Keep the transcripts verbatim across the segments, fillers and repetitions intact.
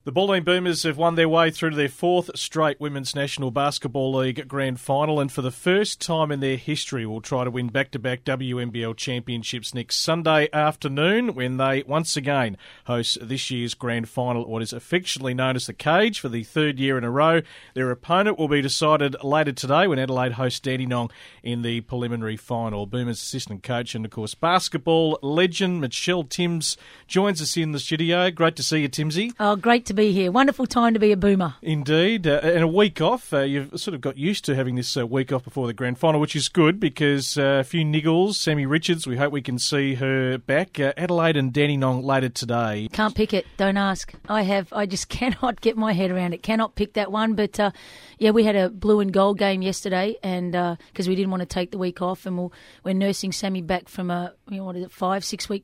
The Bulleen Boomers have won their way through to their fourth straight Women's National Basketball League Grand Final, and for the first time in their history will try to win back-to-back W N B L championships next Sunday afternoon when they once again host this year's Grand Final at what is affectionately known as the Cage for the third year in a row. Their opponent will be decided later today when Adelaide hosts Dandenong in the preliminary final. Boomers assistant coach and, of course, basketball legend Michelle Timms joins us in the studio. Great to see you, Timsy. Oh, great to be here. Wonderful time to be a Boomer. Indeed. Uh, and a week off. Uh, you've sort of got used to having this uh, week off before the Grand Final, which is good because uh, a few niggles. Sammy Richards, we hope we can see her back. Uh, Adelaide and Dandenong later today. Can't pick it. Don't ask. I have. I just cannot get my head around it. Cannot pick that one. But, uh, yeah, we had a blue and gold game yesterday and because uh, we didn't want to take the week off, and we'll, we're nursing Sammy back from a, you know, what is it, five, six-week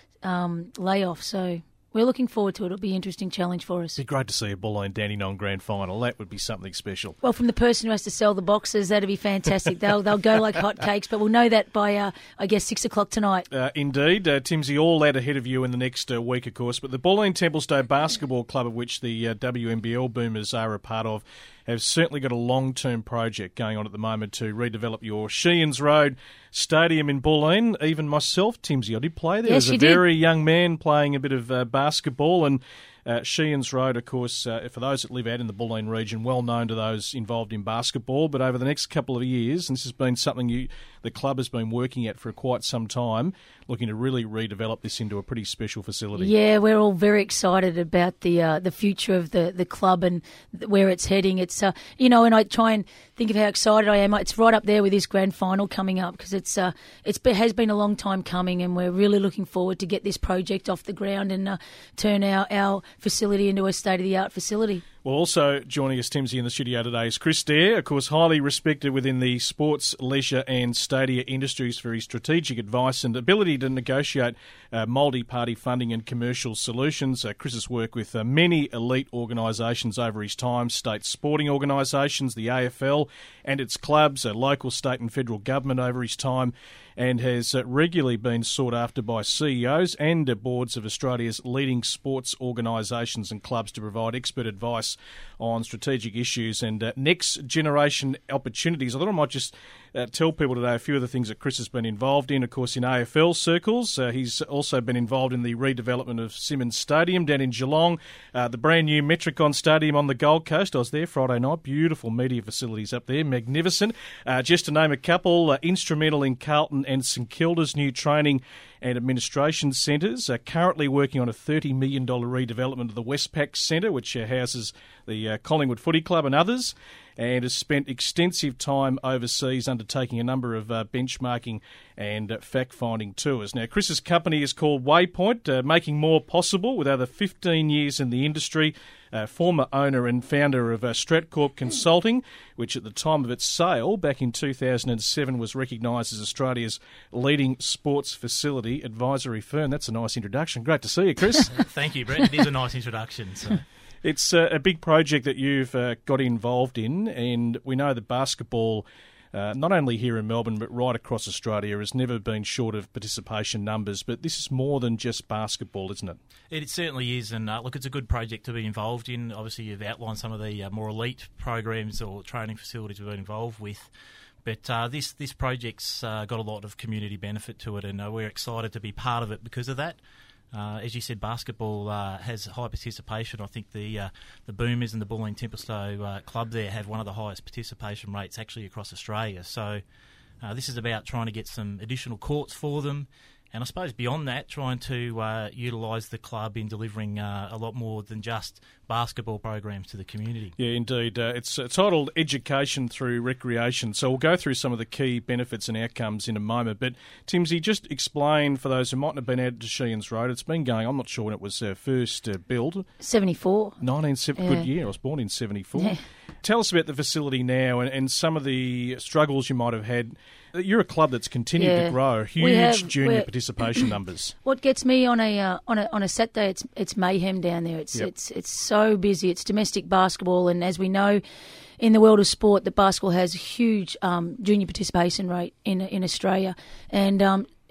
um, layoff. So we're looking forward to it. It'll be an interesting challenge for us. It'd be great to see a Bulleen Dandenong Grand Final. That would be something special. Well, from the person who has to sell the boxes, that'd be fantastic. They'll they'll go like hotcakes, but we'll know that by, uh, I guess, six o'clock tonight. Uh, indeed. Uh, Timsy, all that ahead of you in the next uh, week, of course. But the Bulleen Templestowe Basketball Club, of which the uh, W N B L Boomers are a part of, have certainly got a long-term project going on at the moment to redevelop your Sheehan's Road Stadium in Bulleen. Even myself, Timsy, I did play there yes, as a you very did. young man playing a bit of uh, basketball, and Uh, Sheehan's Road, of course, uh, for those that live out in the Bulleen region, well known to those involved in basketball. But over the next couple of years, and this has been something you, the club has been working at for quite some time, looking to really redevelop this into a pretty special facility. Yeah, we're all very excited about the uh, the future of the, the club and where it's heading. It's uh, you know, and I try and think of how excited I am. It's right up there with this grand final coming up because it's uh, it's it has been a long time coming, and we're really looking forward to get this project off the ground and uh, turn our our facility into a state-of-the-art facility. Well, also joining us, Timsy, in the studio today is Chris Dare, of course, highly respected within the sports, leisure and stadia industries for his strategic advice and ability to negotiate uh, multi-party funding and commercial solutions. Uh, Chris has worked with uh, many elite organisations over his time, state sporting organisations, the A F L and its clubs, uh, local, state and federal government over his time, and has uh, regularly been sought after by C E Os and uh, boards of Australia's leading sports organisations and clubs to provide expert advice on strategic issues and uh, next generation opportunities. I thought I might just uh, tell people today a few of the things that Chris has been involved in. Of course, in A F L circles, uh, he's also been involved in the redevelopment of Simmons Stadium down in Geelong, uh, the brand new Metricon Stadium on the Gold Coast. I was there Friday night. Beautiful media facilities up there, magnificent. Uh, just to name a couple, uh, instrumental in Carlton and St Kilda's new training and administration centres, uh, currently working on a thirty million dollars redevelopment of the Westpac Centre, which uh, houses the uh, Collingwood Footy Club and others, and has spent extensive time overseas undertaking a number of uh, benchmarking and uh, fact-finding tours. Now, Chris's company is called Waypoint, uh, making more possible with over fifteen years in the industry. Uh, former owner and founder of uh, Stratcorp Consulting, which at the time of its sale back in two thousand seven was recognised as Australia's leading sports facility advisory firm. That's a nice introduction. Great to see you, Chris. Thank you, Brett. It is a nice introduction. So. It's uh, a big project that you've uh, got involved in, and we know that basketball, uh, not only here in Melbourne but right across Australia, has never been short of participation numbers. But this is more than just basketball, isn't it? It certainly is, and uh, look, it's a good project to be involved in. Obviously, you've outlined some of the uh, more elite programs or training facilities we've been involved with. But uh, this this project's uh, got a lot of community benefit to it, and uh, we're excited to be part of it because of that. Uh, as you said, basketball uh, has high participation. I think the uh, the Boomers and the Bulleen Templestowe uh, club there have one of the highest participation rates actually across Australia. So uh, this is about trying to get some additional courts for them. And I suppose beyond that, trying to uh, utilise the club in delivering uh, a lot more than just basketball programs to the community. Yeah, indeed. Uh, it's uh, titled Education Through Recreation. So we'll go through some of the key benefits and outcomes in a moment. But, Timsy, just explain for those who mightn't have been out to Sheehan's Road, it's been going, I'm not sure when it was uh, first uh, built. seventy-four. nineteen seventy, Yeah. Good year. I was born in seventy-four. Yeah. Tell us about the facility now and, and some of the struggles you might have had. You're a club that's continued Yeah. to grow, huge We have- junior we're- participation numbers. What gets me on a uh, on a on a Saturday, it's it's mayhem down there. It's Yep. it's it's so busy. It's domestic basketball, and as we know, in the world of sport, that basketball has a huge um, junior participation rate in in Australia, and um,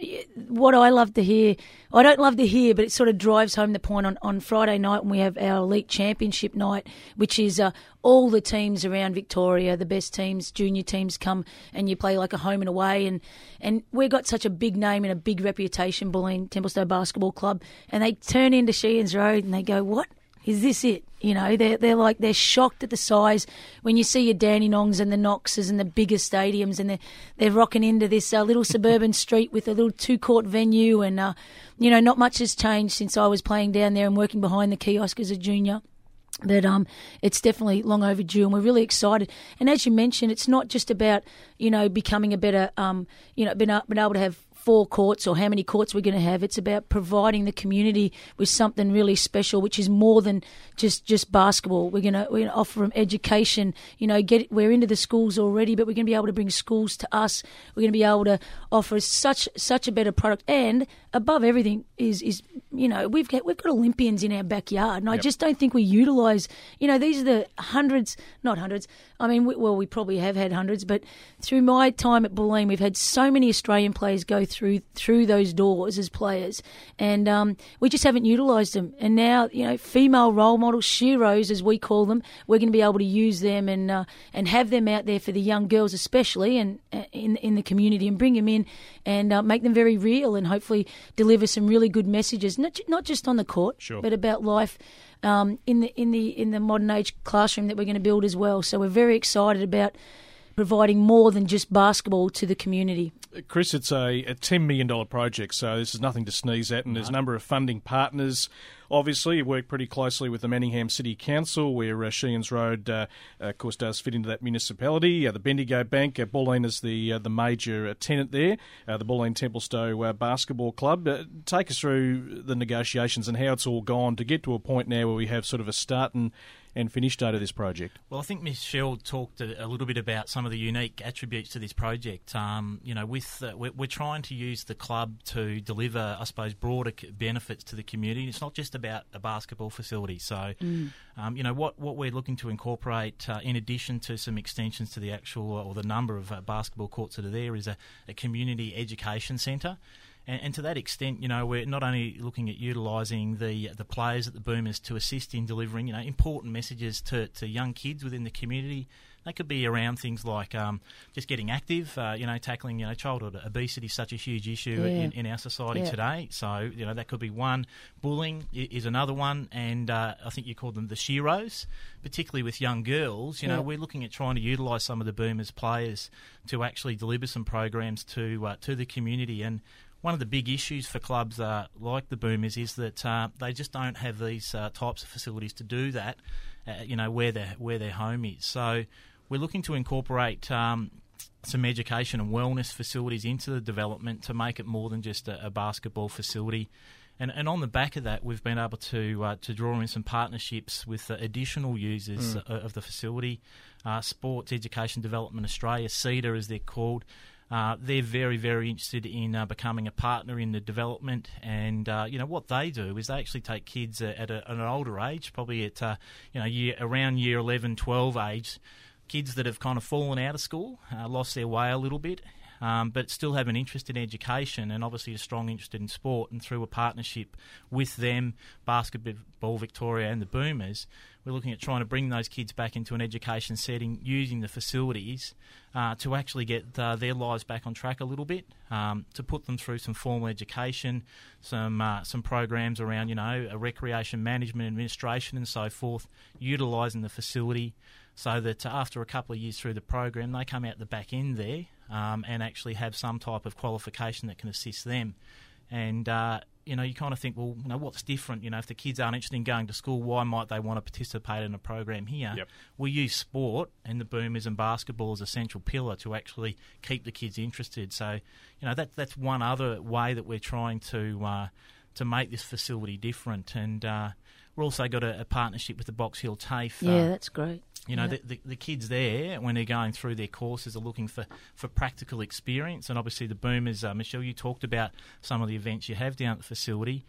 what I love to hear, I don't love to hear, but it sort of drives home the point on, on Friday night when we have our Elite Championship night, which is uh, all the teams around Victoria, the best teams, junior teams come and you play like a home and away. And, and we've got such a big name and a big reputation, Bulleen Templestowe Basketball Club, and they turn into Sheehan's Road and they go, what? Is this it? You know, they're, they're like, they're shocked at the size. When you see your Dandenongs and the Knoxes and the bigger stadiums and they're, they're rocking into this uh, little suburban street with a little two-court venue and, uh, you know, not much has changed since I was playing down there and working behind the kiosk as a junior. But um, it's definitely long overdue, and we're really excited. And as you mentioned, it's not just about, you know, becoming a better, um, you know, being, being able to have four courts or how many courts we're going to have. It's about providing the community with something really special, which is more than just, just basketball. We're going to we're going to offer them education. You know, get we're into the schools already, but we're going to be able to bring schools to us. We're going to be able to offer such such a better product. And above everything is is you know we've got we've got Olympians in our backyard, and I yep. just don't think we utilise. You know, these are the hundreds, not hundreds. I mean, we, well, we probably have had hundreds, but through my time at Bulleen, we've had so many Australian players go through through those doors as players, and um, we just haven't utilised them. And now, you know, female role models, sheroes as we call them, we're going to be able to use them and uh, and have them out there for the young girls especially, and uh, in in the community, and bring them in and uh, make them very real, and hopefully deliver some really good messages, not not just on the court, sure. but about life. Um, in the in the in the modern age classroom that we're going to build as well. So we're very excited about providing more than just basketball to the community. Chris, it's a, a ten million dollars project, so this is nothing to sneeze at, and there's a number of funding partners. Obviously, you work pretty closely with the Manningham City Council, where uh, Sheehan's Road, uh, of course, does fit into that municipality. Uh, the Bendigo Bank, uh, Bulleen is the uh, the major uh, tenant there, uh, the Bulleen Templestowe uh, Basketball Club. Uh, take us through the negotiations and how it's all gone to get to a point now where we have sort of a start and and finish date of this project. Well, I think Michelle talked a, a little bit about some of the unique attributes to this project. Um, you know, with uh, we're, we're trying to use the club to deliver, I suppose, broader benefits to the community. It's not just about a basketball facility. So, mm. um, you know, what, what we're looking to incorporate, uh, in addition to some extensions to the actual or the number of uh, basketball courts that are there, is a, a community education centre. And, and to that extent, you know, we're not only looking at utilising the the players at the Boomers to assist in delivering, you know, important messages to, to young kids within the community. They could be around things like um, just getting active, uh, you know, tackling, you know, childhood obesity is such a huge issue yeah. in, in our society yeah. today. So, you know, that could be one. Bullying is another one, and uh, I think you call them the sheroes, particularly with young girls. You know, yeah. we're looking at trying to utilise some of the Boomers players to actually deliver some programs to uh, to the community. And one of the big issues for clubs uh, like the Boomers is that uh, they just don't have these uh, types of facilities to do that, uh, you know, where their, where their home is. So we're looking to incorporate um, some education and wellness facilities into the development to make it more than just a, a basketball facility. And, and on the back of that, we've been able to uh, to draw in some partnerships with uh, additional users mm. uh, of the facility. Uh, Sports Education Development Australia, CEDA as they're called, Uh, they're very, very interested in uh, becoming a partner in the development, and uh, you know what they do is they actually take kids uh, at, a, at an older age, probably at uh, you know year, around year eleven, twelve age, kids that have kind of fallen out of school, uh, lost their way a little bit, um, but still have an interest in education and obviously a strong interest in sport. And through a partnership with them, Basketball Victoria and the Boomers, we're looking at trying to bring those kids back into an education setting using the facilities uh, to actually get uh, their lives back on track a little bit, um, to put them through some formal education, some uh, some programs around, you know, a recreation management, administration and so forth, utilising the facility so that after a couple of years through the program, they come out the back end there um, and actually have some type of qualification that can assist them. And uh, you know, you kind of think, well, you know, what's different? You know, if the kids aren't interested in going to school, why might they want to participate in a program here? Yep. We use sport and the Boomers and basketball as a central pillar to actually keep the kids interested. So, you know, that that's one other way that we're trying to uh, to make this facility different. And uh, we've also got a, a partnership with the Box Hill TAFE. Yeah, uh, that's great. You know, yeah. the, the, the kids there, when they're going through their courses, are looking for, for practical experience. And obviously the Boomers, uh, Michelle, you talked about some of the events you have down at the facility.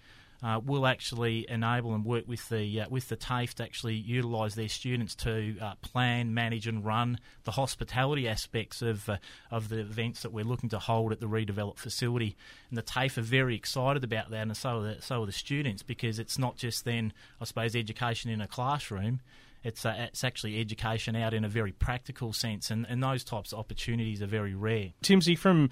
uh, will actually enable and work with the uh, with the TAFE to actually utilise their students to uh, plan, manage and run the hospitality aspects of uh, of the events that we're looking to hold at the redeveloped facility. And the TAFE are very excited about that, and so are the, so are the students, because it's not just then, I suppose, education in a classroom. It's uh, it's actually education out in a very practical sense, and, and those types of opportunities are very rare. Timsy, from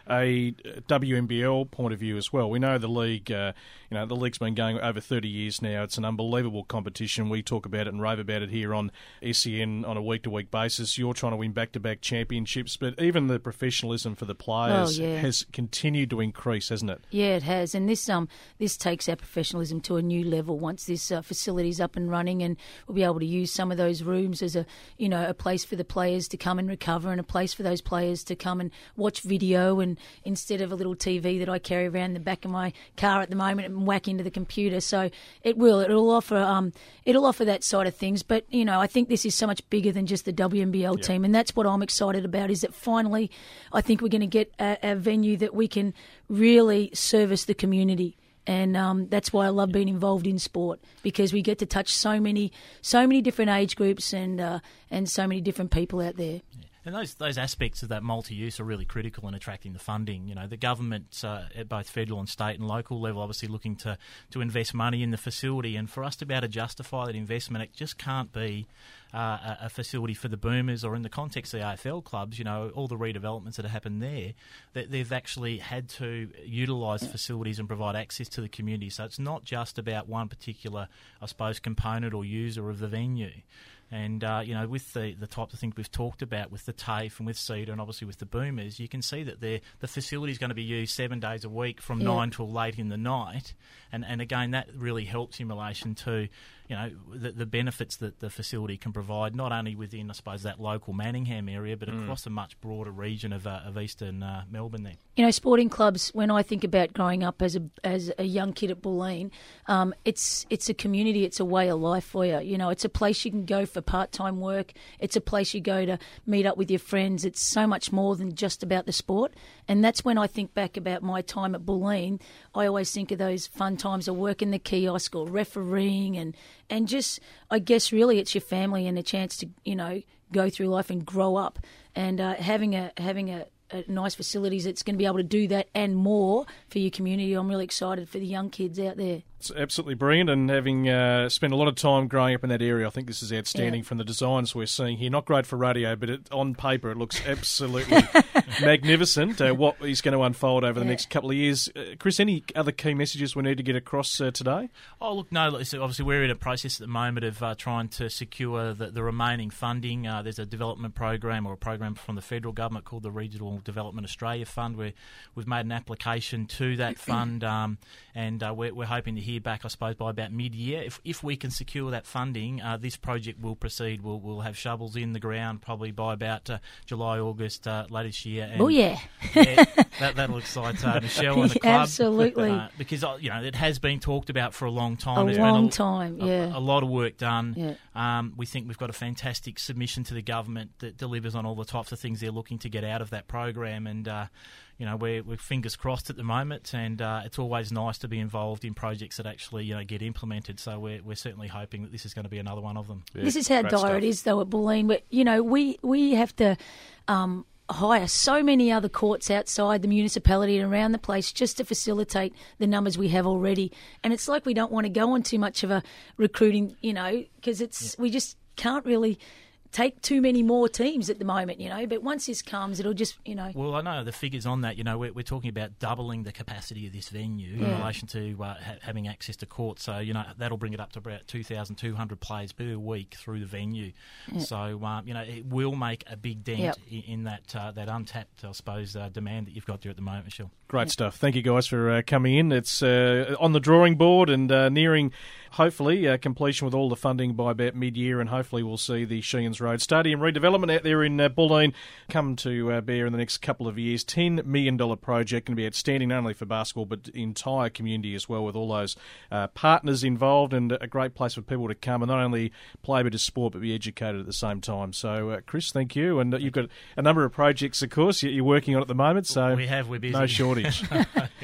a W M B L point of view as well, we know the league, uh, you know, the league's been going over thirty years now. It's an unbelievable competition. We talk about it and rave about it here on S E N on a week-to-week basis. You're trying to win back-to-back championships, but even the professionalism for the players oh, yeah. has continued to increase, hasn't it? Yeah, it has, and this um this takes our professionalism to a new level once this uh, facility's up and running, and we'll be able to use some of those rooms as a you know a place for the players to come and recover, and a place for those players to come and watch video, and instead of a little T V that I carry around the back of my car at the moment and whack into the computer. So it will it'll offer um it'll offer that side of things. But you know I think this is so much bigger than just the W M B L yeah. team, and that's what I'm excited about. Is that finally I think we're going to get a, a venue that we can really service the community. And um, that's why I love being involved in sport, because we get to touch so many, so many different age groups and uh, and so many different people out there. Yeah. And those those aspects of that multi-use are really critical in attracting the funding. You know, the government uh, at both federal and state and local level obviously looking to, to invest money in the facility, and for us to be able to justify that investment, it just can't be uh, a, a facility for the Boomers, or in the context of the A F L clubs, you know, all the redevelopments that have happened there, that they've actually had to utilise facilities and provide access to the community. So it's not just about one particular, I suppose, component or user of the venue. And, uh, you know, with the, the types of things we've talked about with the TAFE and with Cedar and obviously with the Boomers, you can see that the facility is going to be used seven days a week from yeah. nine till late in the night. And, and again, that really helps in relation to, you know, the, the benefits that the facility can provide, not only within, I suppose, that local Manningham area, but mm. across a much broader region of, uh, of eastern uh, Melbourne there. You know, sporting clubs, when I think about growing up as a as a young kid at Bulleen, um, it's it's a community, it's a way of life for you. You know, it's a place you can go for part-time work. It's a place you go to meet up with your friends. It's so much more than just about the sport. And that's when I think back about my time at Bulleen. I always think of those fun times of working the kiosk or refereeing, and, and just, I guess, really it's your family and a chance to, you know, go through life and grow up. And uh, having a having a Uh, nice facilities that's going to be able to do that and more for your community. I'm really excited for the young kids out there. It's absolutely brilliant, and having uh, spent a lot of time growing up in that area, I think this is outstanding yeah. from the designs we're seeing here. Not great for radio, but it, on paper it looks absolutely magnificent, uh, what is going to unfold over the yeah. next couple of years. Uh, Chris, any other key messages we need to get across uh, today? Oh, look, no, so obviously we're in a process at the moment of uh, trying to secure the, the remaining funding. Uh, there's a development program or a program from the federal government called the Regional Development Australia Fund, where we've made an application to that fund, um, and uh, we're, we're hoping to hear back, I suppose, by about mid-year. If if we can secure that funding, uh, this project will proceed. We'll we'll have shovels in the ground probably by about uh, July, August uh, later this year. And, oh yeah, yeah that that'll excite uh, Michelle and the club. Absolutely, uh, because uh, you know it has been talked about for a long time. A There's long been a, time, yeah. A, a lot of work done. Yeah. Um, we think we've got a fantastic submission to the government that delivers on all the types of things they're looking to get out of that program, and. Uh, You know, we're, we're fingers crossed at the moment, and uh, it's always nice to be involved in projects that actually, you know, get implemented. So we're we're certainly hoping that this is going to be another one of them. Yeah, this is how dire stuff. it is, though, at Bulleen. But you know, we we have to um, hire so many other courts outside the municipality and around the place just to facilitate the numbers we have already. And it's like we don't want to go on too much of a recruiting, you know, because it's yeah. we just can't really take too many more teams at the moment, you know, but once this comes, it'll just, you know. Well, I know the figures on that, you know, we're, we're talking about doubling the capacity of this venue yeah. in relation to uh, ha- having access to court. So, you know, that'll bring it up to about two thousand two hundred players per week through the venue. Yeah. So, um, you know, it will make a big dent yep. in, in that uh, that untapped, I suppose, uh, demand that you've got there at the moment, Michelle. Great yep. stuff. Thank you, guys, for uh, coming in. It's uh, on the drawing board and uh, nearing, hopefully, uh, completion with all the funding by about mid-year, and hopefully we'll see the Sheehan's Road Stadium redevelopment out there in uh, Bulleen come to uh, bear in the next couple of years. ten million dollars project, going to be outstanding not only for basketball but the entire community as well, with all those uh, partners involved, and a great place for people to come and not only play a bit of sport but be educated at the same time. So, uh, Chris, thank you. And uh, you've got a number of projects, of course, you're working on at the moment. So we have, we're busy. No shortage.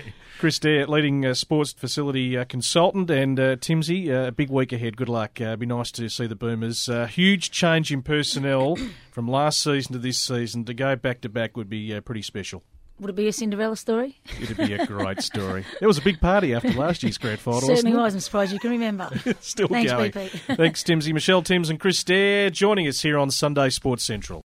Chris Dare, leading uh, sports facility uh, consultant, and uh, Timsy, uh, a big week ahead. Good luck. Uh, it'd be nice to see the Boomers. Uh, huge change in personnel from last season to this season. To go back to back would be uh, pretty special. Would it be a Cinderella story? It'd be a great story. There was a big party after last year's grand final, Certainly wasn't it? was. I'm surprised you can remember. Still Thanks, going. B P. Thanks, Timsy. Michelle Timms and Chris Dare joining us here on Sunday Sports Central.